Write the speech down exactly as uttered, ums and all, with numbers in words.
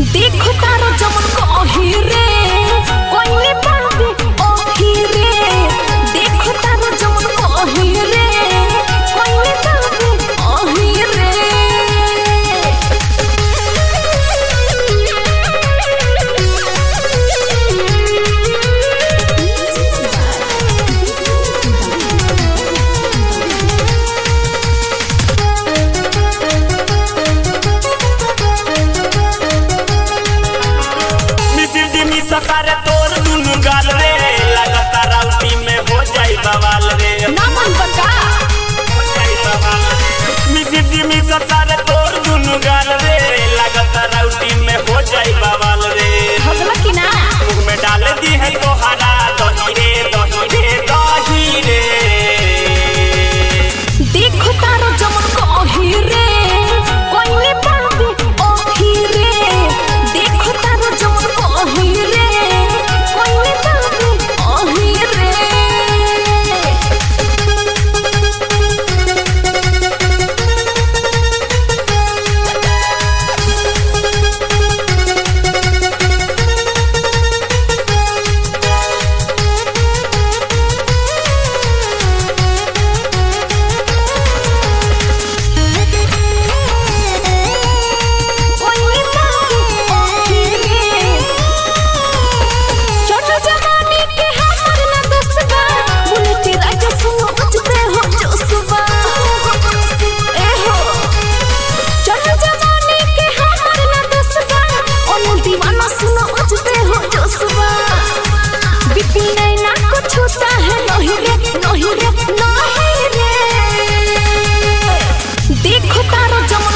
देखो तारो जमन कही रे कोइले पावे ओही रे देखो तारो जमन कही रे कोइले पावे ओही रे सफारे तोर दुनु गाल रे लगता राउटी में हो जाई बवाल रे नामन बका हो जाई बवाल मिसी जिमी सफारे तोर दुनु गाल रे लगता राउटी में हो जाई बवाल रे भगला की ना मुंह में डाल दी है तोहरा दही रे दही रे दही रे देखो तारो जमन कही रे कोइले पावे ओही रे देखो तारो जमन कही रे कोइले पावे ओही रे देखो तारो जमन